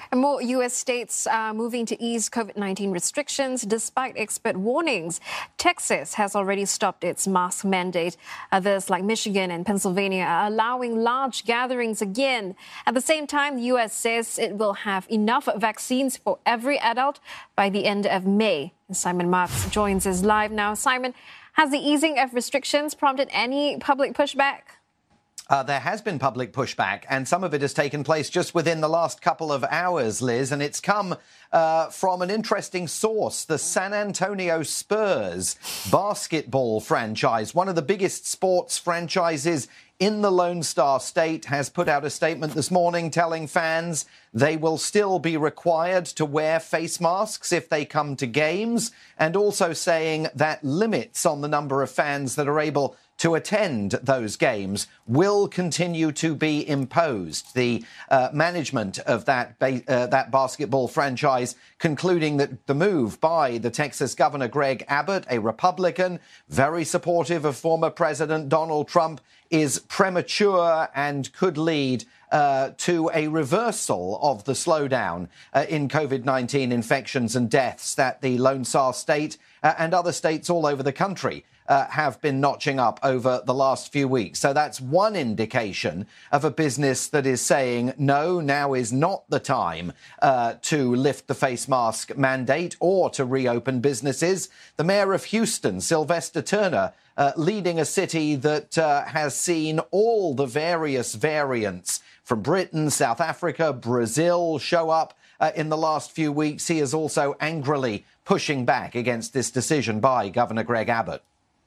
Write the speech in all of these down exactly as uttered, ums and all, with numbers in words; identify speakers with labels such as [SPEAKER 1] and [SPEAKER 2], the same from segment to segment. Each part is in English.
[SPEAKER 1] And more U S states are moving to ease COVID nineteen restrictions despite expert warnings. Texas has already stopped its mask mandate. Others, like Michigan and Pennsylvania, are allowing large gatherings again. At the same time, the U S says it will have enough vaccines for every adult by the end of May. Simon Marks joins us live now. Simon, has the easing of restrictions prompted any public pushback?
[SPEAKER 2] Uh, there has been public pushback, and some of it has taken place just within the last couple of hours, Liz, and it's come uh, from an interesting source, the San Antonio Spurs basketball franchise. One of the biggest sports franchises in the Lone Star State has put out a statement this morning telling fans they will still be required to wear face masks if they come to games, and also saying that limits on the number of fans that are able to attend those games will continue to be imposed. The uh, management of that ba- uh, that basketball franchise concluding that the move by the Texas Governor Greg Abbott, a Republican, very supportive of former President Donald Trump, is premature and could lead uh, to a reversal of the slowdown uh, in COVID nineteen infections and deaths that the Lone Star State uh, and other states all over the country Uh, have been notching up over the last few weeks. So that's one indication of a business that is saying, no, now is not the time uh, to lift the face mask mandate or to reopen businesses. The mayor of Houston, Sylvester Turner, uh, leading a city that uh, has seen all the various variants from Britain, South Africa, Brazil show up uh, in the last few weeks. He is also angrily pushing back against this decision by Governor Greg Abbott.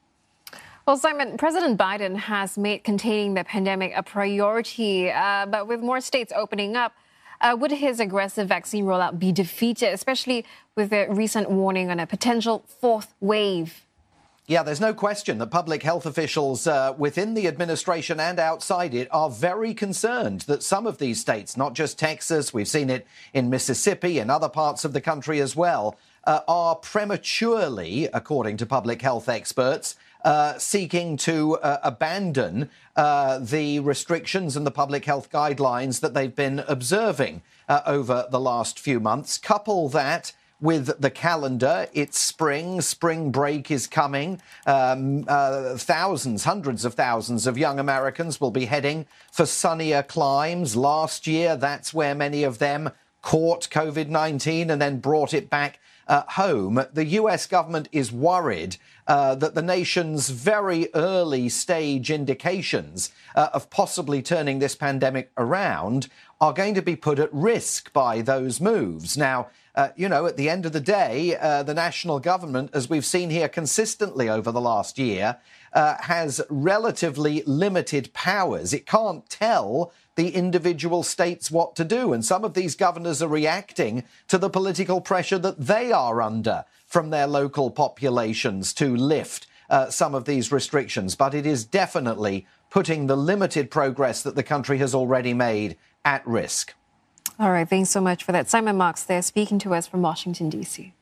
[SPEAKER 1] Well, Simon, President Biden has made containing the pandemic a priority, uh, but with more states opening up, uh, would his aggressive vaccine rollout be defeated, especially with the recent warning on a potential fourth wave?
[SPEAKER 2] Yeah, there's no question that public health officials uh, within the administration and outside it are very concerned that some of these states, not just Texas, we've seen it in Mississippi and other parts of the country as well, uh, are prematurely, according to public health experts, Uh, seeking to uh, abandon uh, the restrictions and the public health guidelines that they've been observing uh, over the last few months. Couple that with the calendar. It's spring. Spring break is coming. Um, uh, thousands, hundreds of thousands of young Americans will be heading for sunnier climes. Last year, that's where many of them caught COVID nineteen and then brought it back uh, home. The U S government is worried Uh, that the nation's very early stage indications uh, of possibly turning this pandemic around are going to be put at risk by those moves. Now, uh, you know, at the end of the day, uh, the national government, as we've seen here consistently over the last year, uh, has relatively limited powers. It can't tell the individual states what to do. And some of these governors are reacting to the political pressure that they are under from their local populations to lift uh, some of these restrictions. But it is definitely putting the limited progress that the country has already made at risk.
[SPEAKER 1] All right. Thanks so much for that. Simon Marks there speaking to us from Washington, D C